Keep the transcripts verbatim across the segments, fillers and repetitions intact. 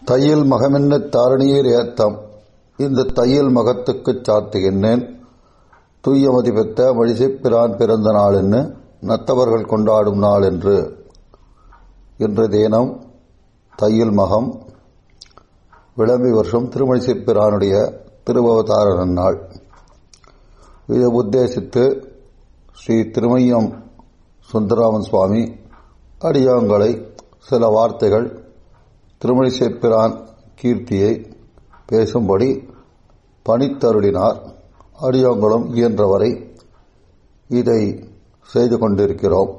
தையில் மகமென்ன தாரணியர் ஏத்தம். இந்த தையில் மகத்துக்குச் சாத்துகின்றேன். தூயமதி பெற்ற மழிசைப்பிரான் பிறந்த நாள் என்று நத்தவர்கள் கொண்டாடும் நாள் என்று. இன்று தினம் தையில் மகம் விளம்பி வருஷம் திருமழிசைப்பிரானுடைய திருவவதார நன்னாள். இதை உத்தேசித்து ஸ்ரீ திருமையம் சுந்தரராமன் சுவாமி அடியாங்களை சில வார்த்தைகள் திருமழிசைப்பிரான் கீர்த்தியை பேசும்படி பணித்தருளினார். அடியாங்களும் இயன்றவரை இதை செய்து கொண்டிருக்கிறோம்.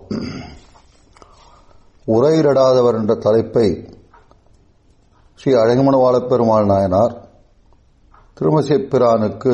உரையிடாதவர் என்ற தலைப்பை ஸ்ரீ அழகுமணவாளப் பெருமாள் நாயனார் திருமழிசைப்பிரானுக்கு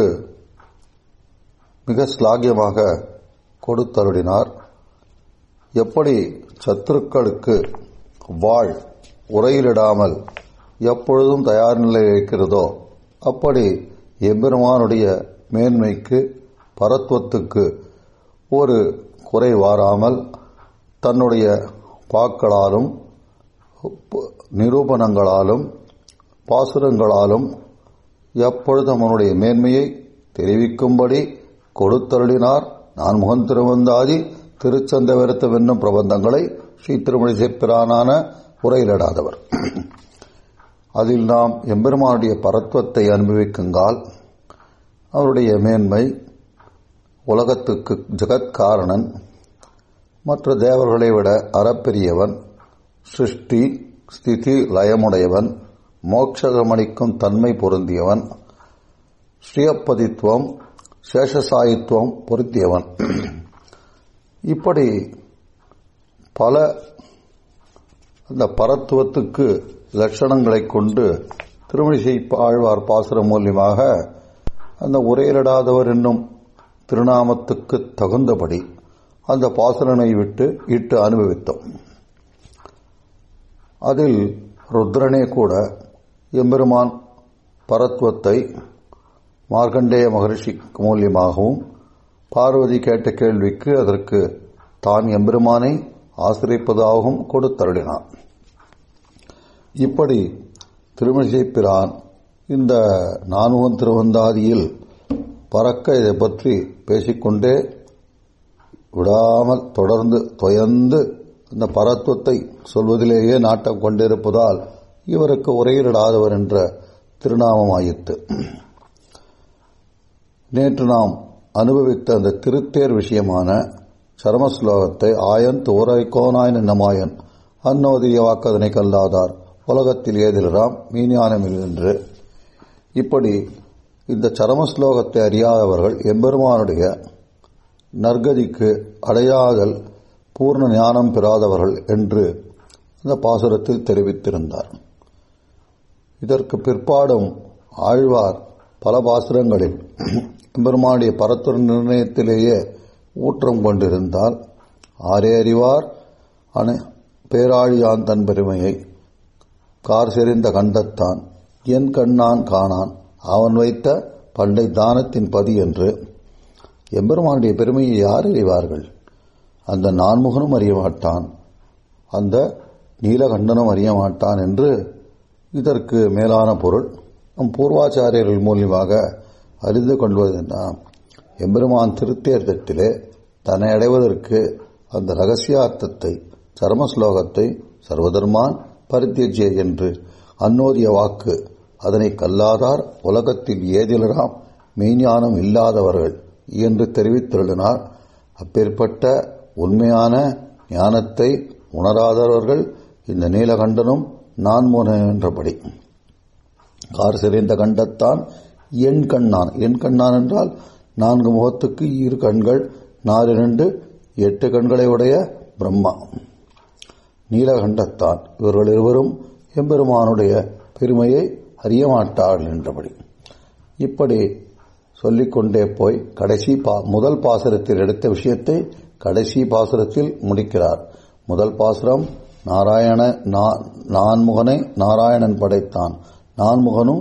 மிக ஸ்லாகியமாக கொடுத்தருளினார். எப்படி சத்துருக்களுக்கு வாழ் உரையிலிடாமல் எப்பொழுதும் தயார் நிலையில் இருக்கிறதோ அப்படி எம்பெருமானுடைய மேன்மைக்கு பரத்துவத்துக்கு ஒரு குறை வாராமல் தன்னுடைய பாக்களாலும் நிரூபணங்களாலும் பாசுரங்களாலும் எப்பொழுதும் அவனுடைய மேன்மையை தெரிவிக்கும்படி கொடுத்தருளினார். நான் முகன் திருவந்தாதி திருச்சந்த விருத்தம் என்னும் பிரபந்தங்களை ஸ்ரீ திருமழிசைப்பிரானான உரையிலிடாதவர். அதில் நாம் எம்பெருமானுடைய பரத்துவத்தை அனுபவிக்குங்கால் அவருடைய மேன்மை, உலகத்துக்கு ஜெகத்காரணன், மற்ற தேவர்களை விட அறப்பெரியவன், சிருஷ்டி ஸ்திதி லயமுடையவன், மோட்சமளிக்கும் தன்மை பொருந்தியவன், ஸ்ரீயப்பதித்துவம் சேஷசாயித்துவம் பொருத்தியவன். இப்படி பல அந்த பரத்துவத்துக்கு லட்சணங்களை கொண்டு திருமழிசை ஆழ்வார் பாசுரம் மூலியமாக அந்த உரையிலிடாதவர் என்னும் திருநாமத்துக்கு தகுந்தபடி அந்த பாசுரனை விட்டு இட்டு அனுபவித்தோம். அதில் ருத்ரனே கூட எம்பெருமான் பரத்துவத்தை மார்க்கண்டேய மகரிஷி மூலியமாகவும் பார்வதி கேட்ட கேள்விக்கு அதற்கு தான் எம்பெருமானை ஆசிரிப்பதாகவும் கொடுத்தருளினான். இப்படி திருமழிசைப்பிரான் இந்த நான்முகன் திருவந்தாதியில் பறக்க இதை பற்றி பேசிக்கொண்டே விடாமல் தொடர்ந்து தொயர்ந்து இந்த பரத்துவத்தை சொல்வதிலேயே நாட்டம் கொண்டிருப்பதால் இவருக்கு உரையிலிடாதவர் என்ற திருநாமமாயிற்று. நேற்று நாம் அனுபவித்த அந்த திருத்தேர் விஷயமான சரமஸ்லோகத்தை ஆயன் தோரைக்கோனாய் நின்னமாயன் அன்னோதிய வாக்கதனை கல்லாதார் உலகத்தில் ஏதிலராம் மீஞானமில் என்று. இப்படி இந்த சரமஸ்லோகத்தை அறியாதவர்கள் எம்பெருமானுடைய நற்கதிக்கு அடையாதல் பூர்ண ஞானம் பெறாதவர்கள் என்று அந்த பாசுரத்தில் தெரிவித்திருந்தார். இதற்கு பிற்பாடும் ஆழ்வார் பல பாசுரங்களில் எம்பெருமானுடைய பரத்துவ நிர்ணயத்திலேயே ஊற்றம் கொண்டிருந்தால் ஆரே அறிவார் அணை பேராழியான் தன் பெருமையை கார் செறிந்த கண்டத்தான் என் கண்ணான் காணான் அவன் வைத்த பண்டை தானத்தின் பதி என்று. எம்பெருமானுடைய பெருமையை யார் அறிவார்கள்? அந்த நான்முகனும் அறிய மாட்டான், அந்த நீலகண்டனும் அறிய மாட்டான் என்று இதற்கு மேலான பொருள் நம் பூர்வாச்சாரியர்கள் மூலியமாக அறிந்து கொள்வதென்ன எம்பெருமான் திருத்தேர்தத்திலே தன்னை அடைவதற்கு அந்த ரகசியார்த்தத்தை சரமஸ்லோகத்தை சர்வதர்மான் பரித்தியஜ்ய என்று அன்னோதிய வாக்கு அதனை கல்லாதார் உலகத்தில் ஏதிலராம் மெய்ஞானம் இல்லாதவர்கள் என்று தெரிவித்துள்ளனர். அப்பேற்பட்ட உண்மையான ஞானத்தை உணராதவர்கள் இந்த நீலகண்டனும் நான்முகன் என்றபடி. கார் செறிந்த கண்டத்தான் என் கண்ணான். என் கண்ணான் என்றால் நான்கு முகத்துக்கு இரு கண்கள், நாலு இரண்டு எட்டு கண்களை உடைய பிரம்மா. நீலகண்டத்தான் இவர்கள் இருவரும் எம்பெருமானுடைய பெருமையை அறியமாட்டார்கள் என்றபடி. இப்படி சொல்லிக்கொண்டே போய் கடைசி முதல் பாசுரத்தில் எடுத்த விஷயத்தை கடைசி பாசுரத்தில் முடிக்கிறார். முதல் பாசுரம் நாராயண நான்முகனை நாராயணன் படைத்தான், நான்முகனும்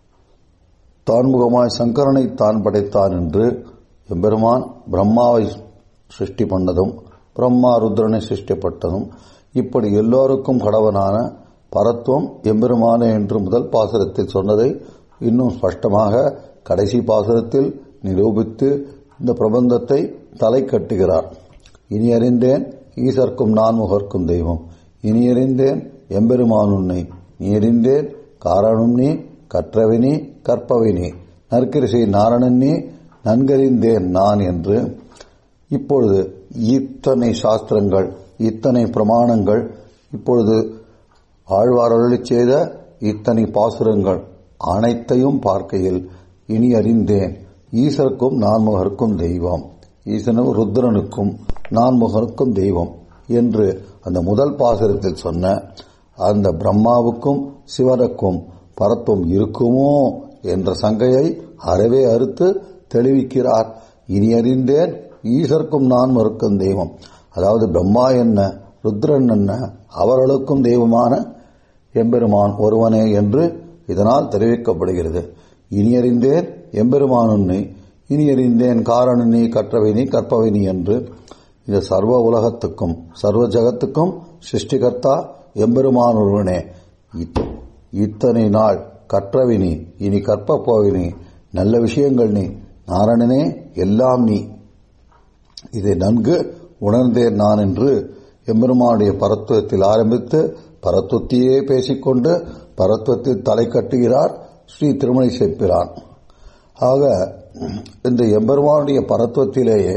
தான்முகமாய் சங்கரனை தான் படைத்தான் என்று எம்பெருமான் பிரம்மாவை சிருஷ்டி பண்ணதும் பிரம்மா ருத்ரனை சிருஷ்டிப்பட்டதும் இப்படி எல்லோருக்கும் கடவனான பரத்துவம் எம்பெருமானே என்று முதல் பாசுரத்தில் சொன்னதை இன்னும் ஸ்பஷ்டமாக கடைசி பாசுரத்தில் நிரூபித்து இந்த பிரபந்தத்தை தலை கட்டுகிறார். இனி அறிந்தேன் ஈசர்க்கும் நான்முகர்க்கும் தெய்வம், இனி அறிந்தேன் எம்பெருமான் உன்னை, நீ அறிந்தேன் காரணம் நீ, கற்றவினி கற்பவினி, நற்கிரிசை நாரணன் நீ, நன்கறிந்தேன் நான் என்று இப்பொழுது இத்தனை சாஸ்திரங்கள், இத்தனை பிரமாணங்கள், இப்பொழுது ஆழ்வார் அருளிச் செய்த இத்தனை பாசுரங்கள் அனைத்தையும் பார்க்கையில் இனி அறிந்தேன் ஈசருக்கும் நான்முகருக்கும் தெய்வம், ஈசனும் ருத்ரனுக்கும் நான்முகருக்கும் தெய்வம் என்று அந்த முதல் பாசுரத்தில் சொன்ன அந்த பிரம்மாவுக்கும் சிவனுக்கும் பரத்துவம் இருக்குமோ என்ற சங்கையை அறவே அறுத்து தெளிவிக்கிறார். இனி அறிந்தேன் ஈசருக்கும் நான்முகருக்கும் தெய்வம், அதாவது பிரம்மா என்ன ருத்ரன் என்ன அவர்களுக்கும் தெய்வமான எம்பெருமான் ஒருவனே என்று இதனால் தெரிவிக்கப்படுகிறது. இனி அறிந்தேன் எம்பெருமான் உன்னை, இனி அறிந்தேன் காரணனி கற்றவினி கற்பவினி என்று இந்த சர்வ உலகத்துக்கும் சர்வ ஜகத்துக்கும் சிருஷ்டிகர்த்தா எம்பெருமான் ஒருவனே. இத்தனை நாள் கற்றவினி இனி கற்ப போவினி, நல்ல விஷயங்கள் நீ, நாரணனே எல்லாம் நீ, இதை நன்கு உணர்ந்தேன் நான் என்று எம்பெருமானுடைய பரத்துவத்தில் ஆரம்பித்து பரத்துவத்தையே பேசிக்கொண்டு பரத்துவத்தில் தலை கட்டுகிறார் ஸ்ரீ திருமலை சேர்ப்பிரான். ஆக இந்த எம்பெருமானுடைய பரத்துவத்திலேயே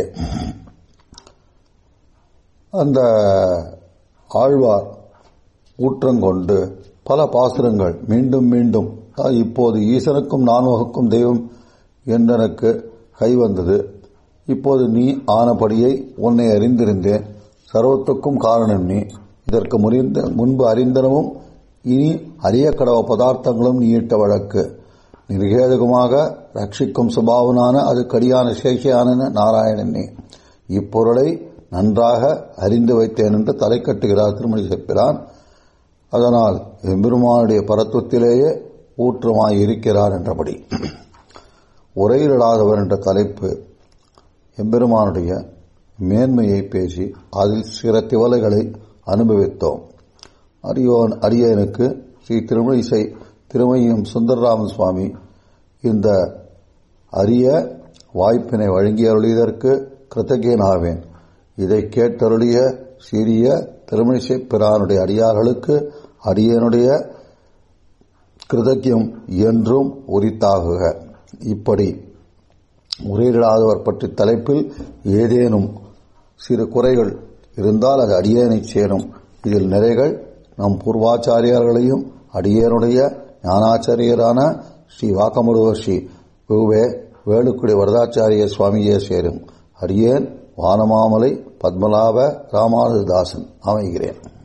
அந்த ஆழ்வார் ஊற்றங்கொண்டு பல பாசுரங்கள் மீண்டும் மீண்டும் இப்போது ஈசனுக்கும் நான்முகக்கும் தெய்வம் என்றனுக்கு கை வந்தது, இப்போது நீ ஆனபடியை உன்னை அறிந்திருந்தேன், சர்வத்துக்கும் காரணம் நீ, இதற்கு முன்பு அறிந்தனவும் இனி அறிய கடவ பதார்த்தங்களும் நீயிட்ட வழக்கு, நிர்கேதகமாக ரட்சிக்கும் சுபாவனான அது கடியான சேஷியான நாராயணன் நீ, இப்பொருளை நன்றாக அறிந்து வைத்தேன் என்று தலை கட்டுகிறார் திருமணி சேர்ப்பிரான். அதனால் எம்பெருமானுடைய பரத்துவத்திலேயே ஊற்றமாய் இருக்கிறார் என்றபடி உரையிடாதவர் என்ற தலைப்பு எம்பெருமானுடைய மேன்மையை பேசி அதில் சில திவலைகளை அனுபவித்தோம். அரியோன் அரியனுக்கு ஸ்ரீ திருமணிசை திருமையும் சுந்தரராமன் சுவாமி இந்த அரிய வாய்ப்பினை வழங்கி அருளியதற்கு கிருத்தஜனாவேன். இதை கேட்டருளிய சிறிய திருமணிசை பிரானுடைய அடியார்களுக்கு அடியனுடைய கிருதஜ்யம் என்றும் உரித்தாகுக. இப்படி உரையிடாதவர் பற்றி தலைப்பில் ஏதேனும் சிறு குறைகள் இருந்தால் அது அடியேனைச் சேரும். இதில் நிறைகள் நம் பூர்வாச்சாரியர்களையும் அடியேனுடைய ஞானாச்சாரியரான ஸ்ரீ வாக்கமுடுவர் ஸ்ரீ வே வேலுக்குடி வரதாச்சாரிய சுவாமியே சேரும். அடியேன் வானமாமலை பத்மநாப ராமானுஜதாசன் அமைகிறேன்.